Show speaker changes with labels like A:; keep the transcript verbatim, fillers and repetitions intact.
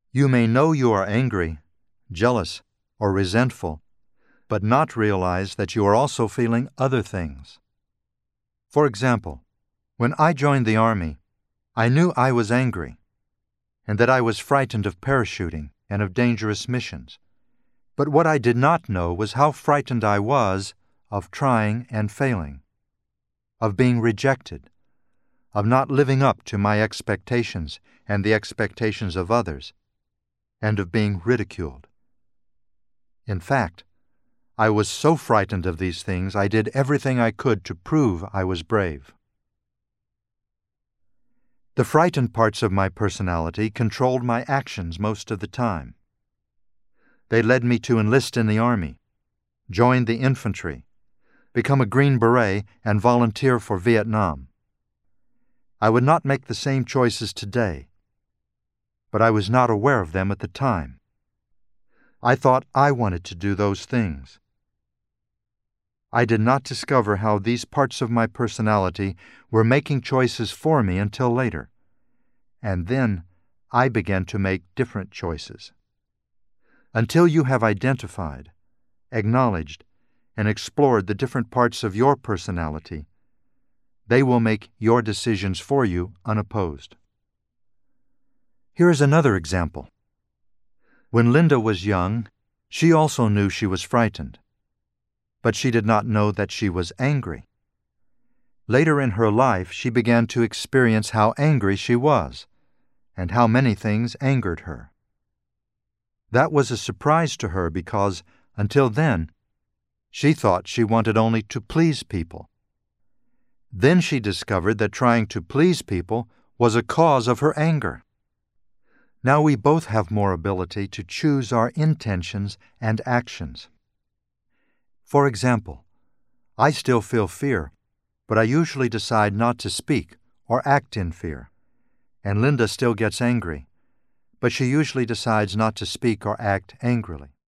A: You may know you are angry, jealous, or resentful, but not realize that you are also feeling other things. For example, when I joined the Army, I knew I was angry and that I was frightened of parachuting and of dangerous missions. But what I did not know was how frightened I was of trying and failing, of being rejected, of not living up to my expectations and the expectations of others, and of being ridiculed. In fact, I was so frightened of these things I did everything I could to prove I was brave. The frightened parts of my personality controlled my actions most of the time. They led me to enlist in the Army, join the infantry, become a Green Beret, and volunteer for Vietnam. I would not make the same choices today, but I was not aware of them at the time. I thought I wanted to do those things. I did not discover how these parts of my personality were making choices for me until later, and then I began to make different choices. Until you have identified, acknowledged, and explored the different parts of your personality, they will make your decisions for you unopposed. Here is another example. When Linda was young, she also knew she was frightened, but she did not know that she was angry. Later in her life, she began to experience how angry she was, and how many things angered her. That was a surprise to her because, until then, she thought she wanted only to please people. Then she discovered that trying to please people was a cause of her anger. Now we both have more ability to choose our intentions and actions. For example, I still feel fear, but I usually decide not to speak or act in fear. And Linda still gets angry, but she usually decides not to speak or act angrily.